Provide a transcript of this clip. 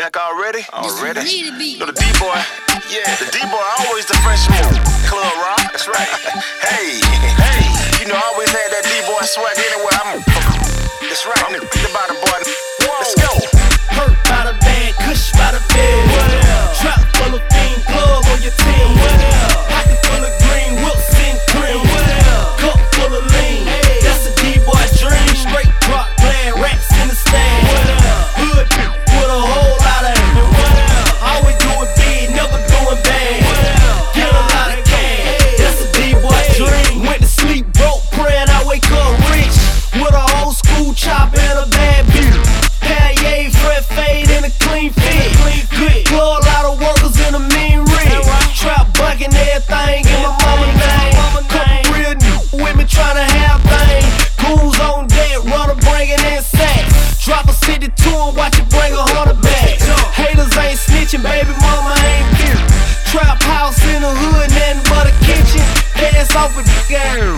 Back already? Already? You know the D-boy? Yeah, the D-boy always the freshman. Club rock, that's right. Hey, you know I always had that D-boy swag anywhere I'm. That's right, I'm the bottom boy. Let's go. Hurt by the band, kush by the bed. Trap full of fiend, plug on your team. Pocket full of green, Wilson cream. Cup full of lean, that's a D-boy dream. Straight drop, glad racks in the stand. Hood with a whole lot of it. Always doing big, never doing bad. Get a lot of cash, that's a D-boy dream. Went to sleep broke, praying I wake up rich. With a old school chop and a bad beat. Perrier, Fred fade and a clean fit. Good club, a lot of workers in a mean rig. Trap bucking everything in my mama name. Couple real with me tryna have things. Goons on deck, runner bringing in sacks. Drop a city to him, watch it bring 100 back. Haters ain't snitching, baby mama ain't bitch. Trap house in the hood, nothing but a kitchen. Pass off a girl.